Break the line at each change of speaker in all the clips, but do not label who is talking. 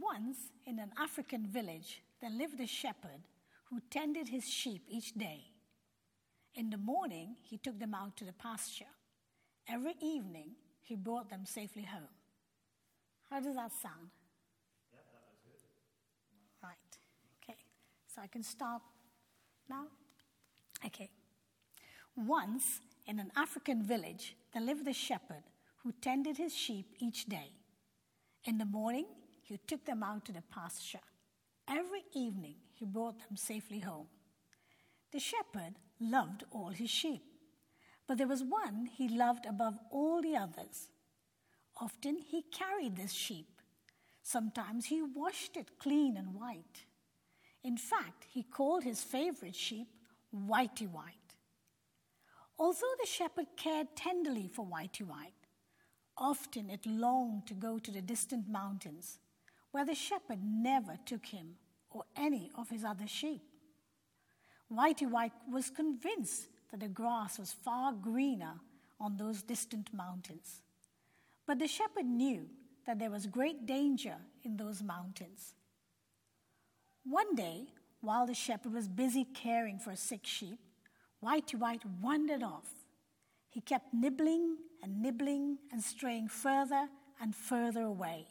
Once, in an African village, there lived a shepherd who tended his sheep each day. In the morning, he took them out to the pasture. Every evening, he brought them safely home. How does that sound?
Yeah, that was good.
Right. Okay. So I can start now? Okay. Once, in an African village, there lived a shepherd who tended his sheep each day. In the morning, he took them out to the pasture. Every evening, he brought them safely home. The shepherd loved all his sheep, but there was one he loved above all the others. Often he carried this sheep. Sometimes he washed it clean and white. In fact, he called his favorite sheep Whitey White. Although the shepherd cared tenderly for Whitey White, often it longed to go to the distant mountains, where the shepherd never took him or any of his other sheep. Whitey White was convinced that the grass was far greener on those distant mountains. But the shepherd knew that there was great danger in those mountains. One day, while the shepherd was busy caring for a sick sheep, Whitey White wandered off. He kept nibbling and straying further and further away.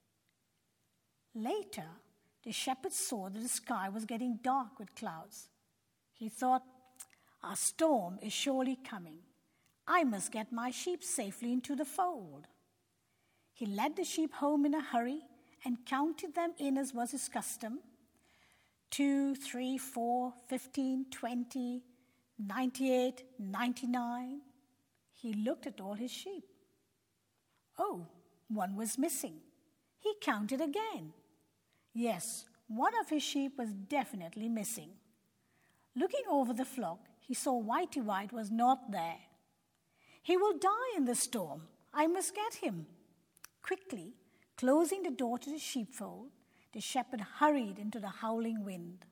Later, the shepherd saw that the sky was getting dark with clouds. He thought, "A storm is surely coming. I must get my sheep safely into the fold." He led the sheep home in a hurry and counted them in as was his custom. 2, 3, 4, 15, 20, 98, 99. He looked at all his sheep. Oh, one was missing. He counted again. Yes, one of his sheep was definitely missing. Looking over the flock, he saw Whitey White was not there. "He will die in the storm. I must get him." Quickly, closing the door to the sheepfold, the shepherd hurried into the howling wind.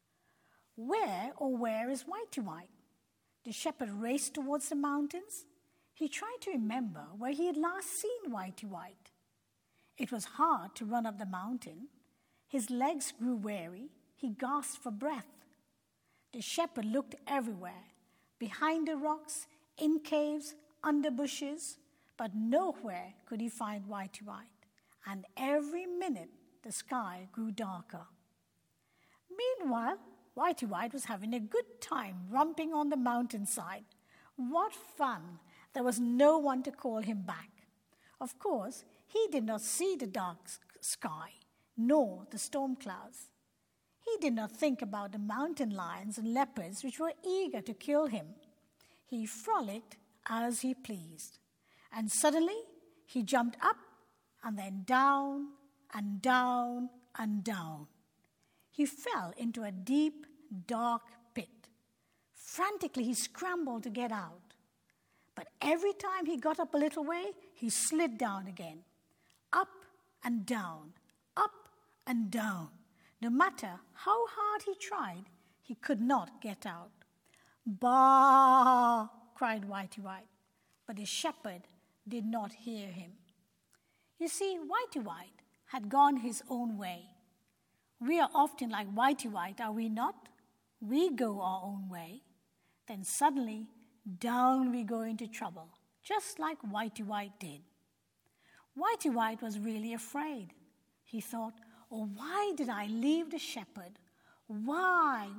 Where is Whitey White? The shepherd raced towards the mountains. He tried to remember where he had last seen Whitey White. It was hard to run up the mountain. His legs grew weary. He gasped for breath. The shepherd looked everywhere, behind the rocks, in caves, under bushes, but nowhere could he find Whitey White, and every minute the sky grew darker. Meanwhile, Whitey White was having a good time romping on the mountainside. What fun! There was no one to call him back. Of course, he did not see the dark sky, nor the storm clouds. He did not think about the mountain lions and leopards which were eager to kill him. He frolicked as he pleased. And suddenly he jumped up and then down and down and down. He fell into a deep, dark pit. Frantically he scrambled to get out. But every time he got up a little way, he slid down again. Up and down, up and down. No matter how hard he tried, he could not get out. "Baa!" cried Whitey White, but the shepherd did not hear him. You see, Whitey White had gone his own way. We are often like Whitey White, are we not? We go our own way. Then suddenly, down we go into trouble, just like Whitey White did. Whitey White was really afraid. He thought, "Oh, why did I leave the shepherd? Why?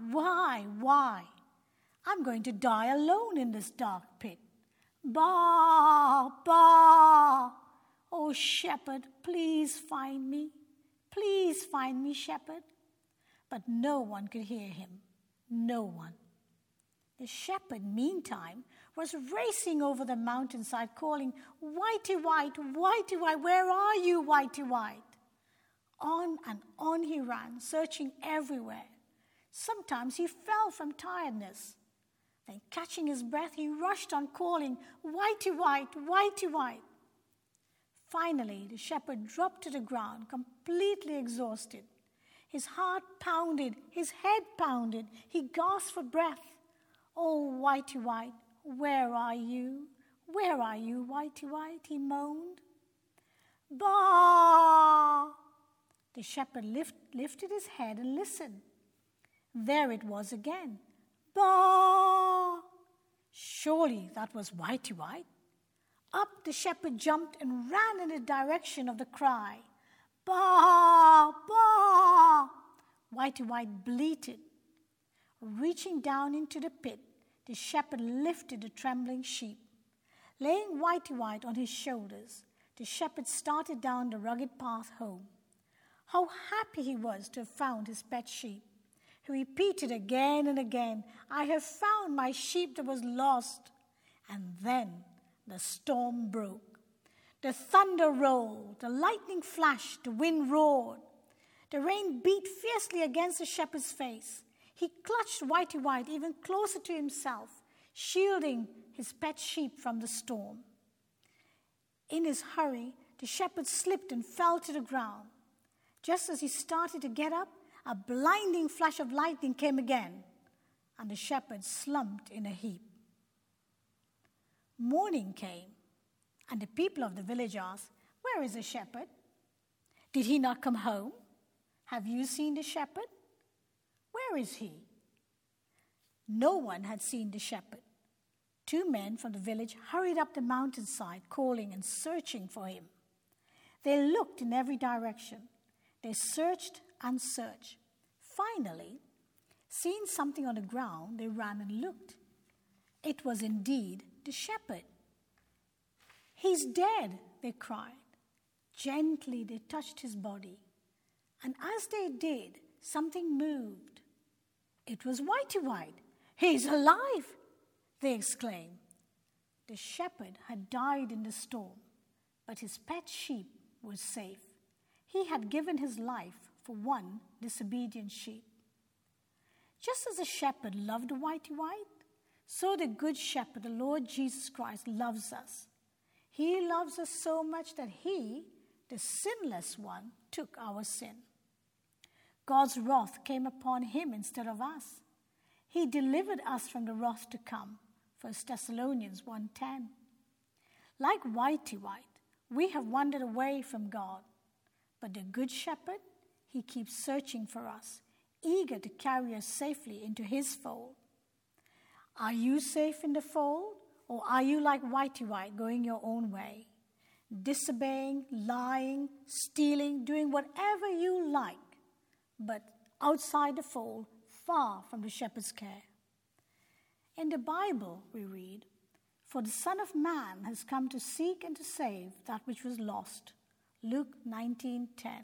I'm going to die alone in this dark pit. Baa, baa! Oh, shepherd, please find me. Please find me, shepherd." But no one could hear him. No one. The shepherd, meantime, was racing over the mountainside, calling, "Whitey White, Whitey White, where are you, Whitey White?" On and on he ran, searching everywhere. Sometimes he fell from tiredness. Then, catching his breath, he rushed on, calling, "Whitey White, Whitey White." Finally, the shepherd dropped to the ground, completely exhausted. His heart pounded, his head pounded. He gasped for breath. "Oh, Whitey White, where are you? Where are you, Whitey White?" he moaned. "Baa! The shepherd lifted his head and listened. There it was again. Baa! Surely that was Whitey White. Up the shepherd jumped and ran in the direction of the cry. Baa! Baa! Whitey White bleated. Reaching down into the pit, the shepherd lifted the trembling sheep. Laying Whitey White on his shoulders, the shepherd started down the rugged path home. How happy he was to have found his pet sheep. He repeated again and again, I have found my sheep that was lost. And then the storm broke. The thunder rolled, the lightning flashed, the wind roared. The rain beat fiercely against the shepherd's face. He clutched Whitey White even closer to himself, shielding his pet sheep from the storm. In his hurry, the shepherd slipped and fell to the ground. Just as he started to get up, a blinding flash of lightning came again, and the shepherd slumped in a heap. Morning came, and the people of the village asked, Where is the shepherd? Did he not come home? Have you seen the shepherd? Where is he? No one had seen the shepherd. 2 men from the village hurried up the mountainside, calling and searching for him. They looked in every direction. They searched and searched. Finally, seeing something on the ground, they ran and looked. It was indeed the shepherd. He's dead, they cried. Gently they touched his body. And as they did, something moved. It was Whitey White. He's alive, they exclaimed. The shepherd had died in the storm, but his pet sheep was safe. He had given his life for one disobedient sheep. Just as the shepherd loved Whitey White, so the good shepherd, the Lord Jesus Christ, loves us. He loves us so much that he, the sinless one, took our sin. God's wrath came upon him instead of us. He delivered us from the wrath to come. 1 Thessalonians 1:10. Like Whitey White, we have wandered away from God. But the Good Shepherd, he keeps searching for us, eager to carry us safely into his fold. Are you safe in the fold, or are you like Whitey White, going your own way, disobeying, lying, stealing, doing whatever you like, but outside the fold, far from the shepherd's care? In the Bible, we read, For the Son of Man has come to seek and to save that which was lost. Luke 19:10.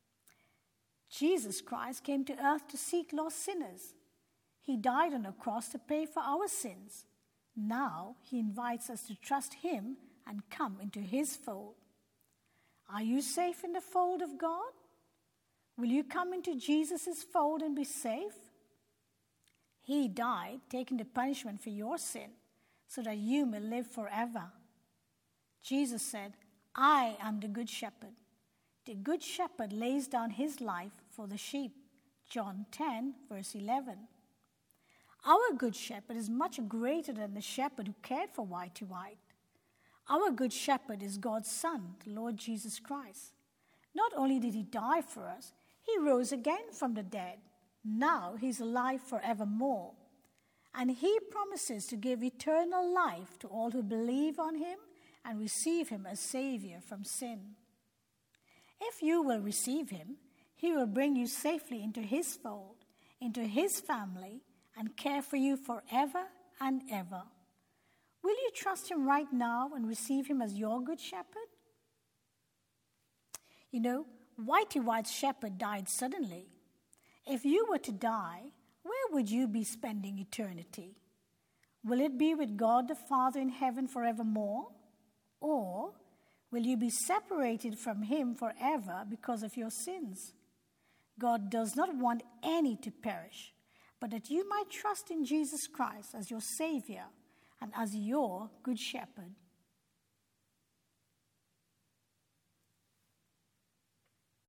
Jesus Christ came to earth to seek lost sinners. He died on a cross to pay for our sins. Now he invites us to trust him and come into his fold. Are you safe in the fold of God? Will you come into Jesus' fold and be safe? He died, taking the punishment for your sin, so that you may live forever. Jesus said, I am the good shepherd. The good shepherd lays down his life for the sheep. John 10, verse 11. Our good shepherd is much greater than the shepherd who cared for Whitey White. Our good shepherd is God's Son, the Lord Jesus Christ. Not only did he die for us, he rose again from the dead. Now he's alive forevermore. And he promises to give eternal life to all who believe on him and receive him as Savior from sin. If you will receive him, he will bring you safely into his fold, into his family, and care for you forever and ever. Will you trust him right now and receive him as your good shepherd? You know, Whitey White's shepherd died suddenly. If you were to die, where would you be spending eternity? Will it be with God the Father in heaven forevermore? Or will you be separated from him forever because of your sins? God does not want any to perish, but that you might trust in Jesus Christ as your Savior and as your good shepherd.